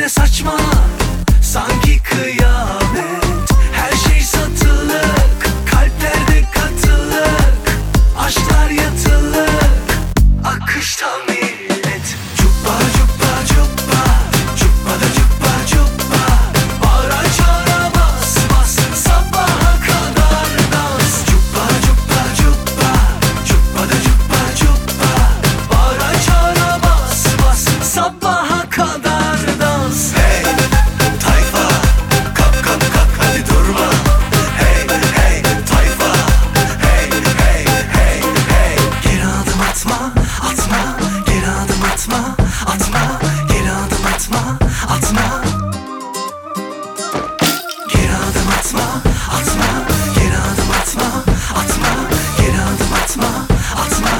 saçma, sanki kıyamet. Her şey satılık, kalplerde katılık, aşklar yatılık, akışta millet. Cuppa cuppa cuppa, cuppa da cuppa cuppa, bağıra çağıra bas bas, sabaha kadar dans. Cuppa cuppa cuppa, cuppa da cuppa cuppa, bağıra çağıra bas bas, sabaha kadar dans. Hey tayfa, kalk kalk kalk hadi durma. Hey hey tayfa, hey hey hey hey. Geri adım atma, atma, geri adım atma, atma, geri adım atma, atma. Geri adım atma, atma, geri adım atma, atma, geri adım atma, atma.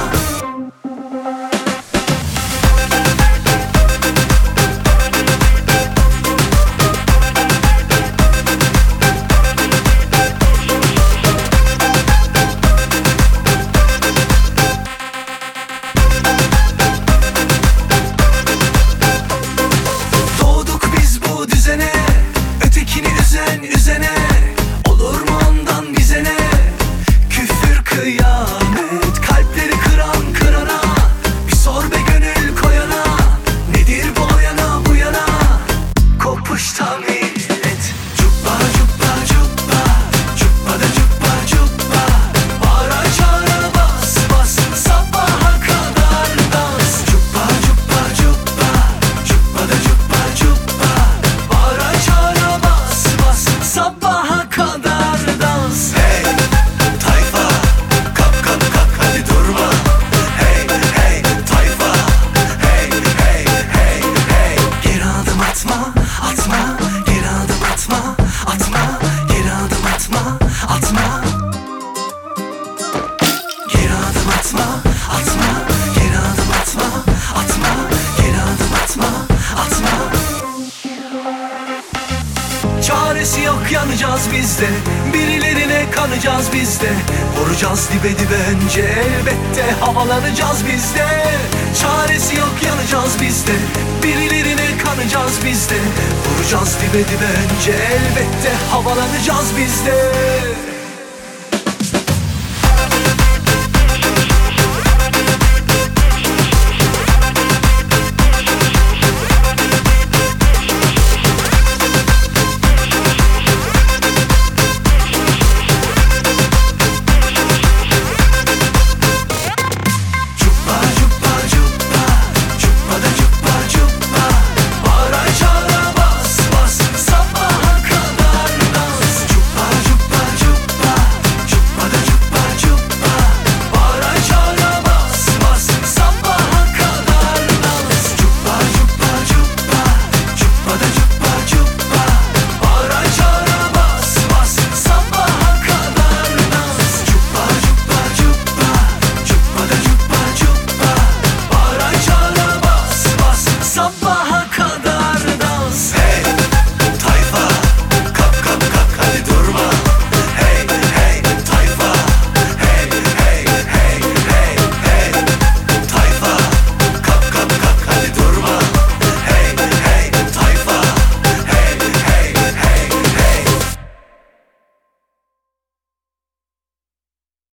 Doğduk biz bu düzene, ötekini üzen üzene. Olur mu ondan bize ne? Küfür kıyamet, kalpleri kıran kırana. Bir sor be gönül koyana, nedir bu o yana bu yana? Kopuşta millet. Cuppa cuppa cuppa, cuppa da cuppa cuppa, bağıra çağıra bas bas, sabaha kadar dans. Cuppa cuppa cuppa, cuppa da cuppa cuppa, bağıra çağıra bas bas, sabaha kadar dans. Hey tayfa, kalk kalk kalk hadi durma. Hey hey tayfa, hey hey hey hey. Geri adım atma, atma, geri adım atma, atma, geri adım atma, atma. Geri adım atma, atma, geri adım atma, atma, geri adım atma, atma. Çaresi yok, yanacağız biz de, birilerine kanacağız biz de. Vuracağız dibe dibe önce, elbette havalanacağız biz de. Çaresi yok, yanacağız biz de, birilerine kanacağız biz de. Vuracağız dibe dibe önce, elbette havalanacağız biz de.